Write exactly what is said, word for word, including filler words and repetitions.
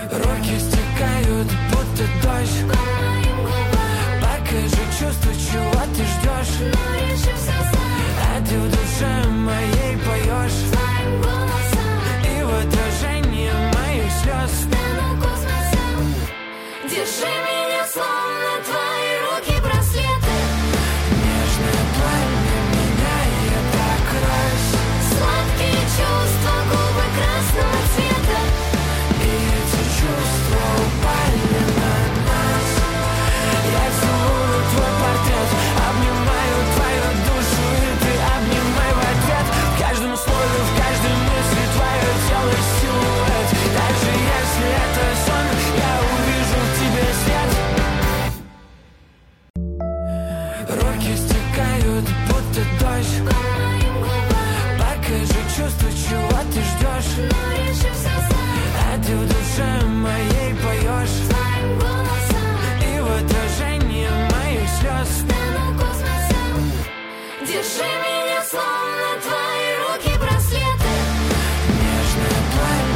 Руки стекают, будто дождь. Покажи чувства, чего ты ждешь. А ты в душе моей поешь.